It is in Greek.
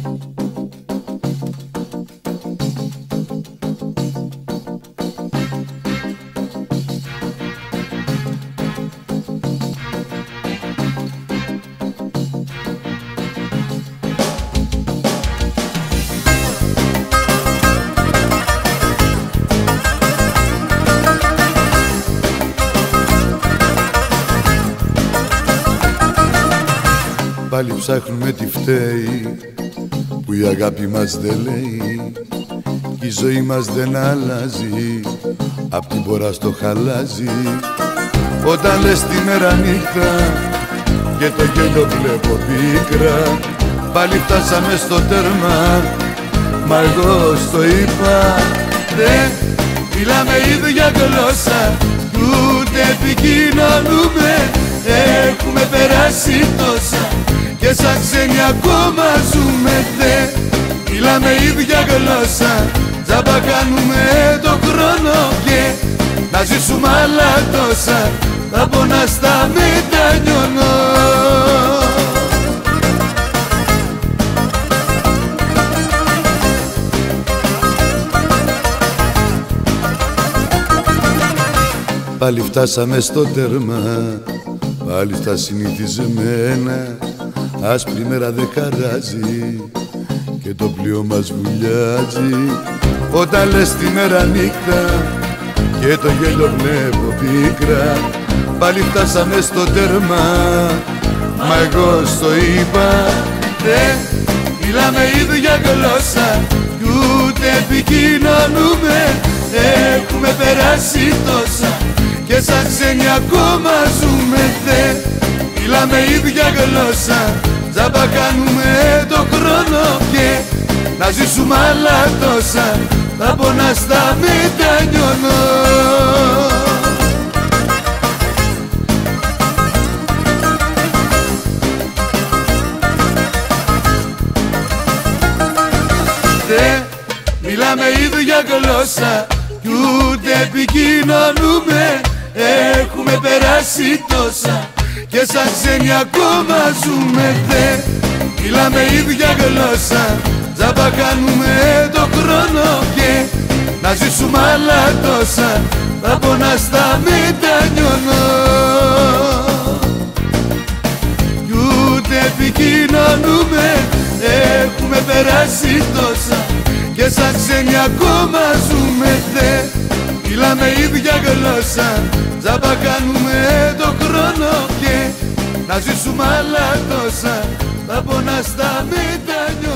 Πάλι ψάχνουμε τι φταίει που η αγάπη μας δεν λέει κι η ζωή μας δεν αλλάζει απ' την πορά στο χαλάζι. Όταν λες τη μέρα νύχτα και το γέλιο βλέπω πίκρα, πάλι φτάσαμε στο τέρμα, μα εγώ στο είπα. Δεν μιλάμε ίδια γλώσσα κι ούτε επικοινωνούμε, έχουμε περάσει τόσα και σαν ξένοι ακόμα ζούμε. Δε μιλάμε ίδια γλώσσα, τζάμπα κάνουμε το χρόνο και να ζήσουμε άλλα τόσα, θα πονά στα μετανιώνω. Πάλι φτάσαμε στο τέρμα, πάλι στα συνηθισμένα, άσπρη μέρα δεν χαράζει και το πλοίο μας βουλιάζει. Όταν λες τη μέρα νύχτα και το γέλιο βλέπω πίκρα, πάλι φτάσαμε στο τέρμα, μα εγώ στο είπα. Δεν μιλάμε ίδια γλώσσα κι ούτε επικοινωνούμε, έχουμε περάσει τόσα και σαν ξένοι ακόμα ζούμε. Δεν μιλάμε ίδια γλώσσα, τζάμπα κάνουμε το χρόνο και να ζήσουμε άλλα τόσα, θα πονά στα μετανιώνω. Δεν μιλάμε ίδια γλώσσα κι ούτε επικοινωνούμε, έχουμε περάσει τόσα και σαν ξένοι ακόμα ζούμε. Δε μιλάμε ίδια γλώσσα, τζάμπα κάνουμε το χρόνο και να ζήσουμε άλλα τόσα, θα πονά στα μετανιώνω. Κι ούτε επικοινωνούμε, έχουμε περάσει τόσα και σαν ξένοι ακόμα ζούμε. Δε μιλάμε ίδια γλώσσα, τζάμπα κάνουμε το χρόνο και να ζήσουμε άλλα τόσα, θα πονά στα μετανιώνω.